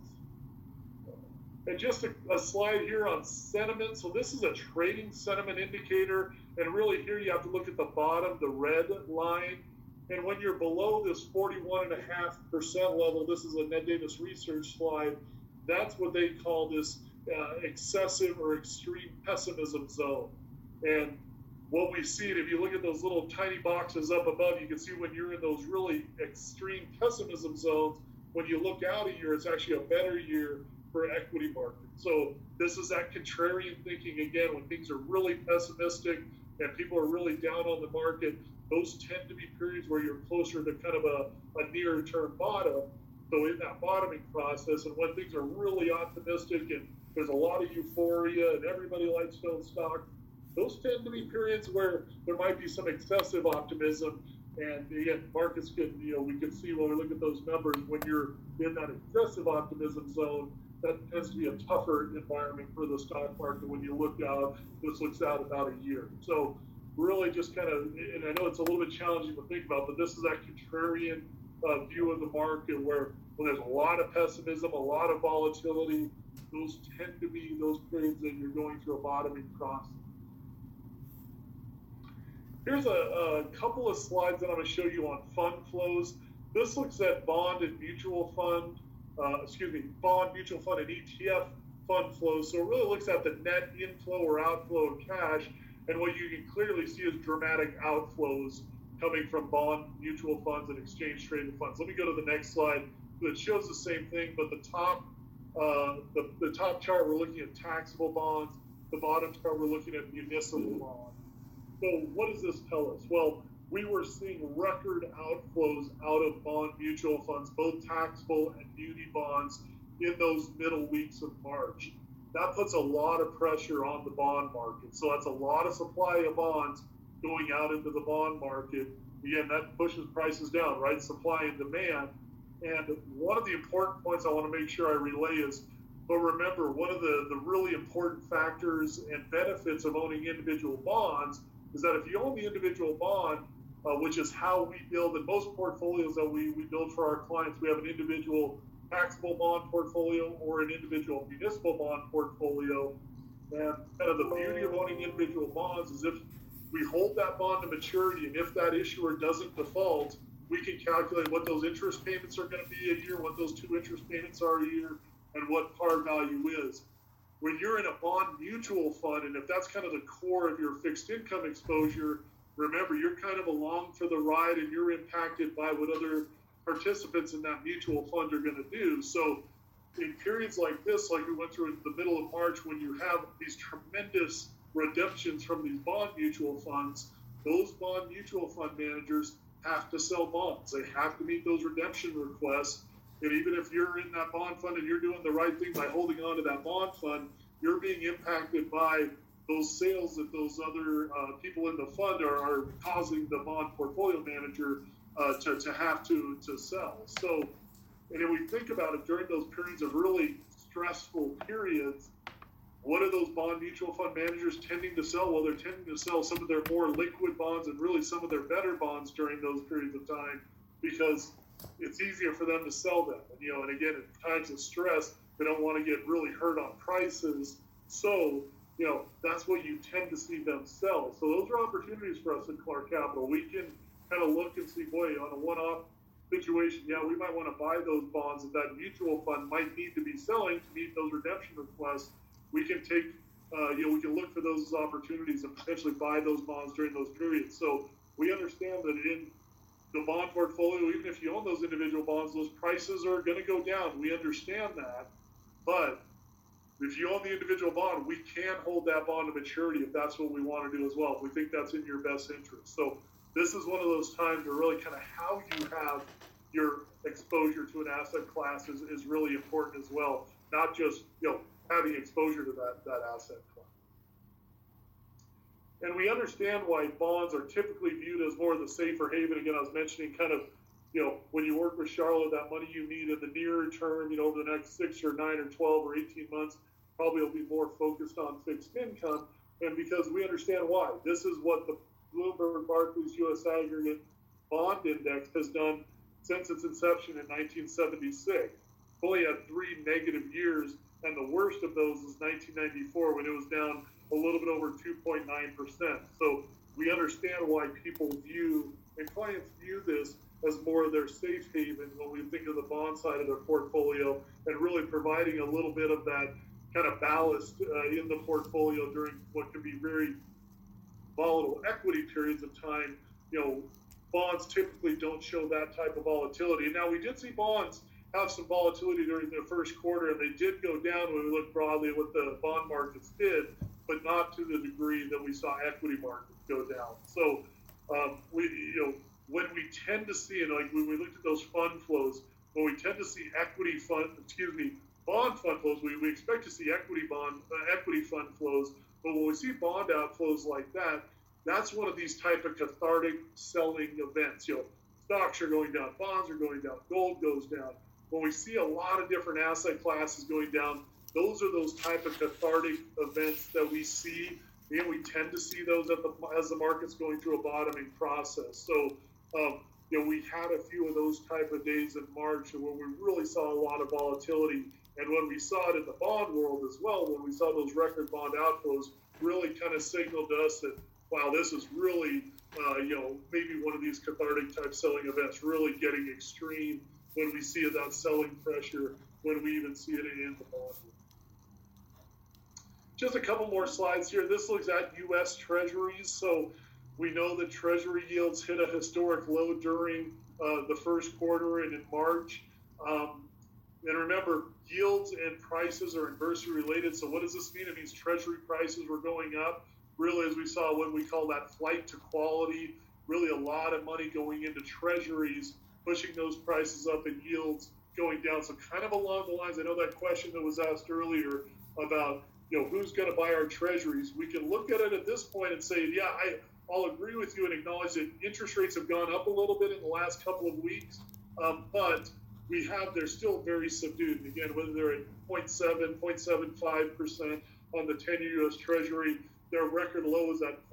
And just a slide here on sentiment. So this is a trading sentiment indicator. And really here you have to look at the bottom, the red line. And when you're below this 41.5% level, this is a Ned Davis research slide, that's what they call this excessive or extreme pessimism zone. And what we see, and if you look at those little tiny boxes up above, you can see when you're in those really extreme pessimism zones, when you look out a year, it's actually a better year for equity market. So this is that contrarian thinking again, when things are really pessimistic and people are really down on the market, those tend to be periods where you're closer to kind of a near term bottom. So in that bottoming process, and when things are really optimistic and there's a lot of euphoria and everybody likes to own stock, those tend to be periods where there might be some excessive optimism. And again, markets can, we can see when we look at those numbers, when you're in that excessive optimism zone, that tends to be a tougher environment for the stock market when you look out. This looks out about a year. So really just kind of, and I know it's a little bit challenging to think about, but this is that contrarian view of the market where when there's a lot of pessimism, a lot of volatility, those tend to be those periods that you're going through a bottoming process. Here's a couple of slides that I'm going to show you on fund flows. This looks at bond, mutual fund, and ETF fund flows. So it really looks at the net inflow or outflow of cash. And what you can clearly see is dramatic outflows coming from bond, mutual funds, and exchange traded funds. Let me go to the next slide. It shows the same thing, but the top chart, we're looking at taxable bonds. The bottom chart, we're looking at municipal bonds. So what does this tell us? Well, we were seeing record outflows out of bond mutual funds, both taxable and muni bonds, in those middle weeks of March. That puts a lot of pressure on the bond market. So that's a lot of supply of bonds going out into the bond market. Again, that pushes prices down, right? Supply and demand. And one of the important points I want to make sure I relay is, but remember, one of the really important factors and benefits of owning individual bonds is that if you own the individual bond, which is how we build in most portfolios that we build for our clients, we have an individual taxable bond portfolio or an individual municipal bond portfolio. And kind of the beauty of owning individual bonds is if we hold that bond to maturity, and if that issuer doesn't default, we can calculate what those interest payments are going to be a year, what those two interest payments are a year, and what par value is. When you're in a bond mutual fund, and if that's kind of the core of your fixed income exposure, remember, you're kind of along for the ride and you're impacted by what other participants in that mutual fund are going to do. So in periods like this, like we went through in the middle of March, when you have these tremendous redemptions from these bond mutual funds, those bond mutual fund managers have to sell bonds. They have to meet those redemption requests. And even if you're in that bond fund and you're doing the right thing by holding on to that bond fund, you're being impacted by those sales that those other people in the fund are causing the bond portfolio manager to have to sell. So, and if we think about it, during those periods of really stressful periods, what are those bond mutual fund managers tending to sell? Well, they're tending to sell some of their more liquid bonds and really some of their better bonds during those periods of time, because it's easier for them to sell them. And, and again, in times of stress, they don't want to get really hurt on prices. So, that's what you tend to see them sell. So those are opportunities for us at Clark Capital. We can kind of look and see, boy, on a one-off situation, we might want to buy those bonds that mutual fund might need to be selling to meet those redemption requests. We can take, we can look for those opportunities and potentially buy those bonds during those periods. So we understand that in the bond portfolio, even if you own those individual bonds, those prices are going to go down. We understand that. But if you own the individual bond, we can hold that bond to maturity if that's what we want to do as well. We think that's in your best interest. So this is one of those times where really kind of how you have your exposure to an asset class is really important as well. Not just, having exposure to that asset class. And we understand why bonds are typically viewed as more of the safer haven. Again, I was mentioning kind of, when you work with Charlotte, that money you need in the nearer term, over the next 6 or 9 or 12 or 18 months, probably will be more focused on fixed income. And because we understand why. This is what the Bloomberg Barclays U.S. Aggregate Bond Index has done since its inception in 1976. Only had 3 negative years, and the worst of those was 1994 when it was down a little bit over 2.9%. So we understand why people view, and clients view this as more of their safe haven when we think of the bond side of their portfolio, and really providing a little bit of that kind of ballast in the portfolio during what can be very volatile equity periods of time, bonds typically don't show that type of volatility. And now we did see bonds have some volatility during the first quarter, and they did go down when we look broadly at what the bond markets did, but not to the degree that we saw equity markets go down. So when we tend to see, and like when we looked at those fund flows, when we tend to see bond fund flows, we expect to see equity fund flows. But when we see bond outflows like that, that's one of these type of cathartic selling events. Stocks are going down, bonds are going down, gold goes down. When we see a lot of different asset classes going down, those are those type of cathartic events that we see, and we tend to see those as the market's going through a bottoming process. So, we had a few of those type of days in March where we really saw a lot of volatility. And when we saw it in the bond world as well, when we saw those record bond outflows, really kind of signaled to us that, wow, this is really, maybe one of these cathartic type selling events really getting extreme when we see that selling pressure, when we even see it in the bond world. Just a couple more slides here. This looks at U.S. Treasuries. So we know that Treasury yields hit a historic low during the first quarter and in March. And remember, yields and prices are inversely related. So what does this mean? It means Treasury prices were going up. Really, as we saw, what we call that flight to quality, really a lot of money going into Treasuries, pushing those prices up and yields going down. So kind of along the lines, I know that question that was asked earlier about, who's going to buy our Treasuries. We can look at it at this point and say, yeah, I'll agree with you and acknowledge that interest rates have gone up a little bit in the last couple of weeks, but they're still very subdued. And again, whether they're at 0.7, 0.75% on the 10-year U.S. Treasury, their record low is at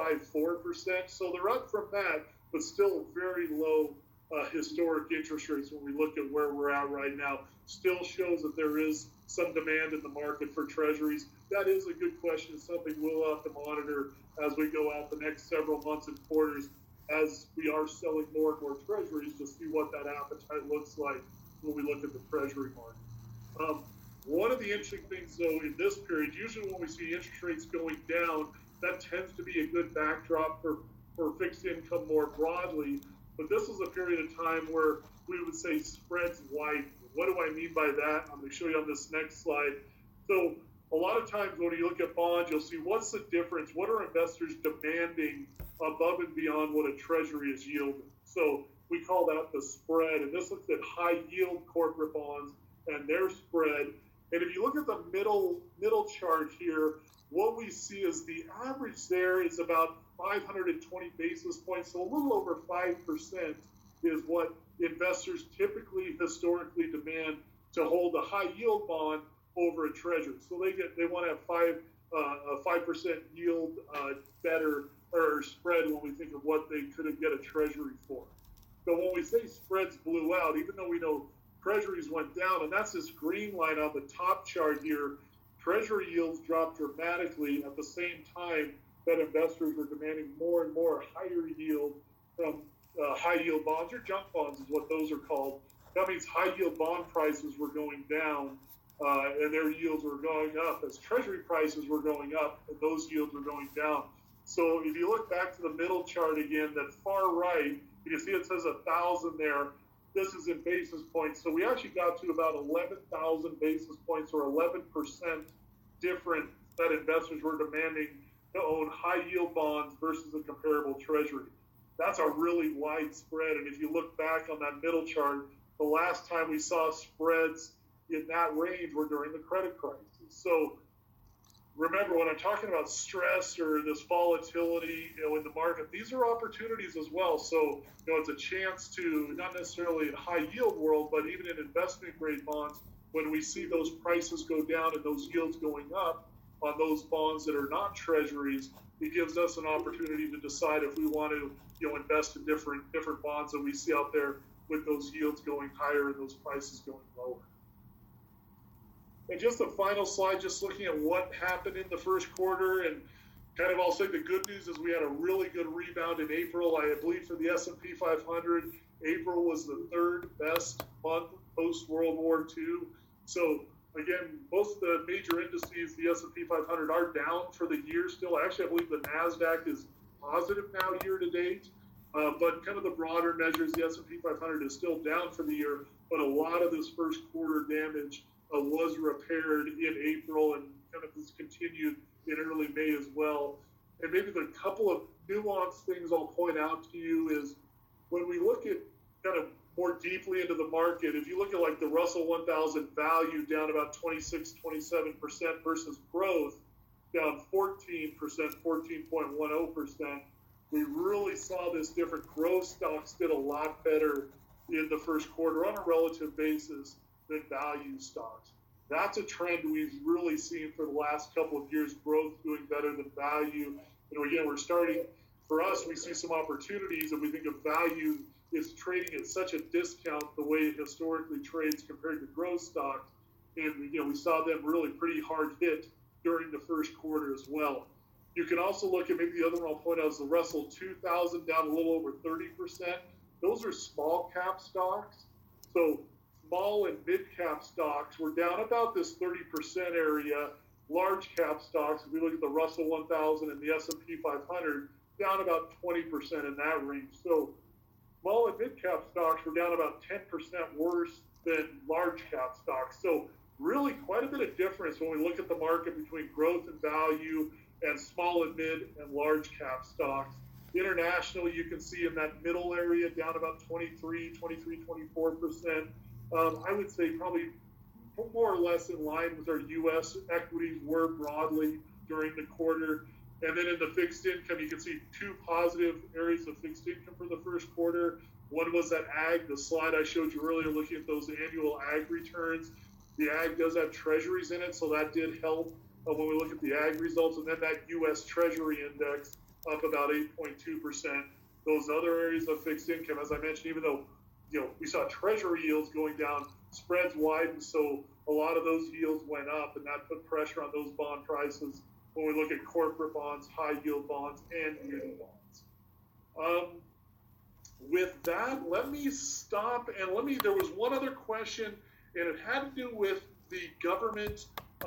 0.54%. So they're up from that, but still very low historic interest rates when we look at where we're at right now. Still shows that there is some demand in the market for Treasuries. That is a good question, something we'll have to monitor as we go out the next several months and quarters, as we are selling more and more Treasuries, to see what that appetite looks like when we look at the Treasury market. One of the interesting things, though, in this period, usually when we see interest rates going down, that tends to be a good backdrop for fixed income more broadly. But this is a period of time where we would say spreads widen. What do I mean by that? I'm going to show you on this next slide. So a lot of times when you look at bonds, you'll see what's the difference? What are investors demanding above and beyond what a Treasury is yielding? So we call that the spread. And this looks at high yield corporate bonds and their spread. And if you look at the middle chart here, what we see is the average there is about 520 basis points. So a little over 5% is what investors typically historically demand to hold a high yield bond over a Treasury. So they want to have a 5% yield better or spread when we think of what they could get a Treasury for. So when we say spreads blew out, even though we know Treasuries went down, and that's this green line on the top chart here, Treasury yields dropped dramatically at the same time that investors were demanding more and more higher yield from high yield bonds, or junk bonds is what those are called. That means high yield bond prices were going down and their yields were going up as Treasury prices were going up and those yields were going down. So if you look back to the middle chart again, that far right, you can see it says 1,000 there. This is in basis points. So we actually got to about 11,000 basis points, or 11% different, that investors were demanding to own high yield bonds versus a comparable Treasury. That's a really wide spread. And if you look back on that middle chart, the last time we saw spreads in that range were during the credit crisis. So remember, when I'm talking about stress or this volatility, in the market, these are opportunities as well. So, it's a chance to, not necessarily in high yield world, but even in investment grade bonds, when we see those prices go down and those yields going up on those bonds that are not Treasuries, it gives us an opportunity to decide if we want to, invest in different bonds that we see out there with those yields going higher and those prices going lower. And just the final slide, just looking at what happened in the first quarter, and kind of I'll say the good news is we had a really good rebound in April. I believe for the S&P 500, April was the third best month post World War II. So again, most of the major indices, the S&P 500, are down for the year still. Actually, I believe the NASDAQ is positive now year to date. But kind of the broader measures, the S&P 500 is still down for the year, but a lot of this first quarter damage was repaired in April and kind of has continued in early May as well. And maybe the couple of nuanced things I'll point out to you is when we look at kind of more deeply into the market, if you look at like the Russell 1000 value down about 26, 27% versus growth down 14%, 14.10%, we really saw this different. Growth stocks did a lot better in the first quarter on a relative basis than value stocks. That's a trend we've really seen for the last couple of years, growth doing better than value. And again, we're starting, for us, we see some opportunities, and we think of value is trading at such a discount the way it historically trades compared to growth stocks. And we saw them really pretty hard hit during the first quarter as well. You can also look at, maybe the other one I'll point out is the Russell 2000 down a little over 30%. Those are small cap stocks. So small and mid cap stocks were down about this 30% area. Large cap stocks, if we look at the Russell 1000 and the S&P 500, down about 20% in that range. So small and mid cap stocks were down about 10% worse than large cap stocks. So really quite a bit of difference when we look at the market between growth and value and small and mid and large cap stocks. Internationally, you can see in that middle area down about 23, 24%. I would say probably more or less in line with our U.S. equities were broadly during the quarter. And then in the fixed income, you can see two positive areas of fixed income for the first quarter. One was that ag, the slide I showed you earlier, looking at those annual ag returns. The ag does have treasuries in it, so that did help when we look at the ag results. And then that U.S. Treasury Index up about 8.2%. Those other areas of fixed income, as I mentioned, even though we saw treasury yields going down, spreads widened, so a lot of those yields went up, and that put pressure on those bond prices when we look at corporate bonds, high yield bonds, and muni bonds. With that, let me stop and there was one other question, and it had to do with the government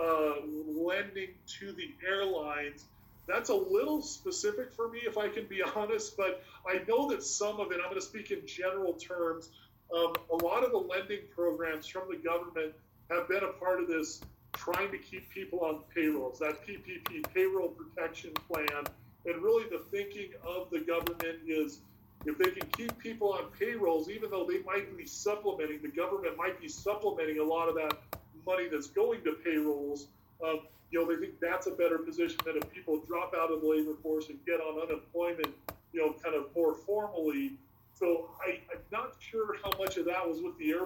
lending to the airlines. That's a little specific for me, if I can be honest, but I know that some of it, I'm going to speak in general terms, a lot of the lending programs from the government have been a part of this trying to keep people on payrolls, that PPP, Payroll Protection Plan. And really the thinking of the government is if they can keep people on payrolls, even though they might be supplementing, the government might be supplementing a lot of that money that's going to payrolls, they think that's a better position than if people drop out of the labor force and get on unemployment, kind of more formally. So I'm not sure how much of that was with the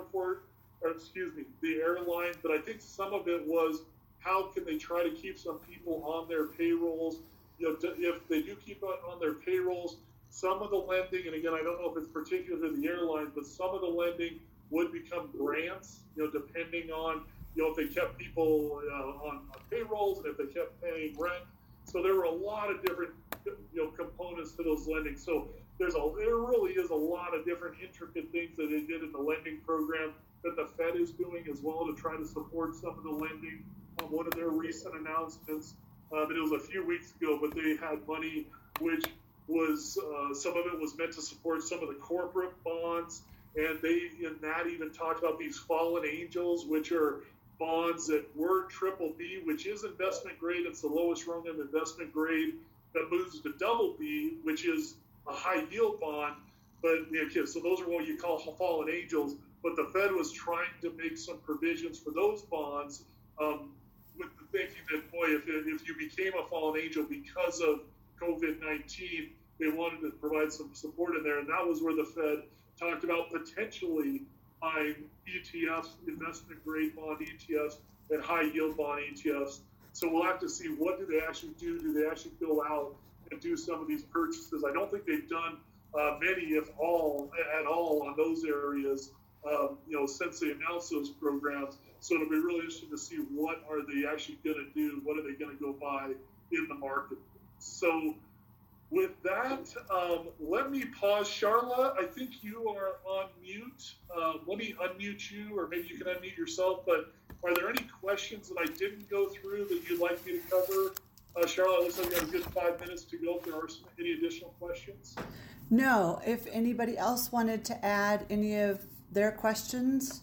the airline, but I think some of it was how can they try to keep some people on their payrolls. If they do keep on their payrolls, some of the lending, and again, I don't know if it's particular to the airline, but some of the lending would become grants, depending on, if they kept people on payrolls and if they kept paying rent. So there were a lot of different, components to those lending. So there really is a lot of different intricate things that they did in the lending program that the Fed is doing as well to try to support some of the lending. One of their recent announcements, it was a few weeks ago, but they had money which was, some of it was meant to support some of the corporate bonds. And they, in that, even talked about these fallen angels, which are bonds that were BBB, which is investment grade. It's the lowest rung of investment grade, that moves to BB, which is a high yield bond. But so those are what you call fallen angels. But the Fed was trying to make some provisions for those bonds, with the thinking that, boy, if you became a fallen angel because of COVID-19, they wanted to provide some support in there. And that was where the Fed talked about potentially buying ETFs, investment grade bond ETFs, and high yield bond ETFs. So we'll have to see, what do they actually do? Do they actually go out and do some of these purchases? I don't think they've done many, if all, at all on those areas, since they announced those programs. So it'll be really interesting to see what are they actually going to do? What are they going to go buy in the market? So with that, let me pause. Charla, I think you are on mute. Let me unmute you, or maybe you can unmute yourself. But Are there any questions that I didn't go through that you'd like me to cover? Charlotte, looks like we have a good 5 minutes to go if there are any additional questions. No, if anybody else wanted to add any of their questions.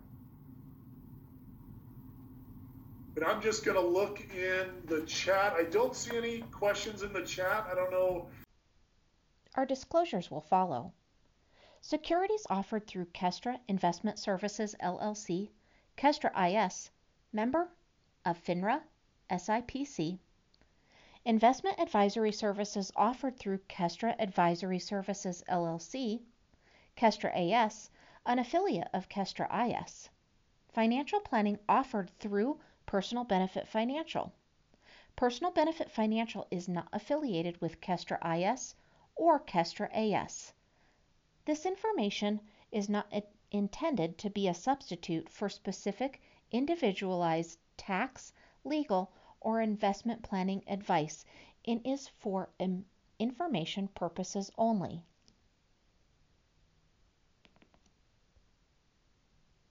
But I'm just going to look in the chat. I don't see any questions in the chat. I don't know. Our disclosures will follow. Securities offered through Kestra Investment Services, LLC, Kestra IS, member of FINRA, SIPC. Investment advisory services offered through Kestra Advisory Services, LLC, Kestra AS, an affiliate of Kestra IS. Financial planning offered through Personal Benefit Financial. Personal Benefit Financial is not affiliated with Kestra IS or Kestra AS. This information is not intended to be a substitute for specific individualized tax, legal, or investment planning advice and is for information purposes only.